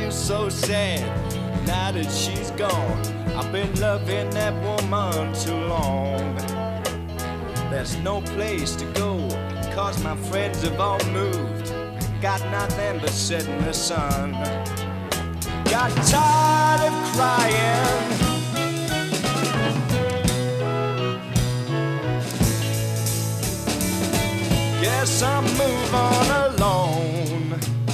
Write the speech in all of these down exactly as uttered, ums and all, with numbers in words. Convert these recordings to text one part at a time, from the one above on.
feeling so sad now that she's gone. I've been loving that woman too long. There's no place to go, cause my friends have all moved. Got nothing but sit in the sun. Got tired of crying. Guess I'll move on alone.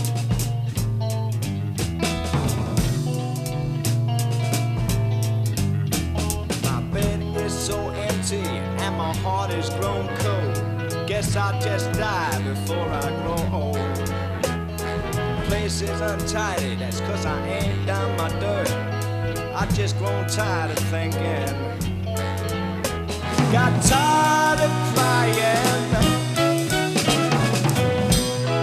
My bed is so empty and my heart is grown cold. Guess I'll just die before I grow old. Place is untidy, that's cause I ain't done my dirt. I just grown tired of thinking. Got tired of crying.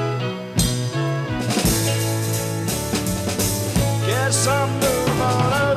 Guess I'll move on.